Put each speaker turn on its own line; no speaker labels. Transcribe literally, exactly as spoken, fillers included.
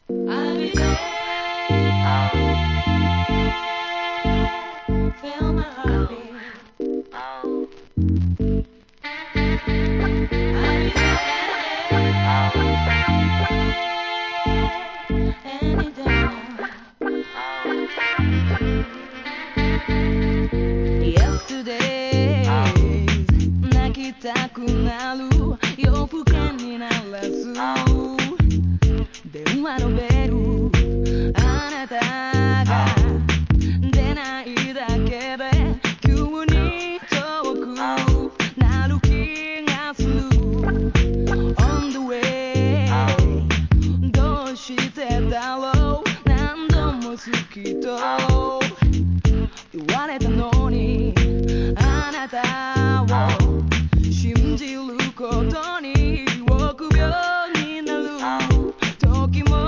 I'll be there. Feel my heartbeat. I'll be there any day now. Yesterday 泣きたくなる夜更けに鳴らす電話のベル、あなたが出ないだけで急に遠くなる気がする On the way どうしてだろう何度も好きと言われたのにあなた